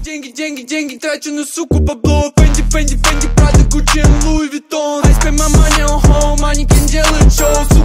деньги трачу на суку бабло. Фенди, Прада, Гуччи, Луи Виттон. Ice Cream, my money on home, манекен делает шоу.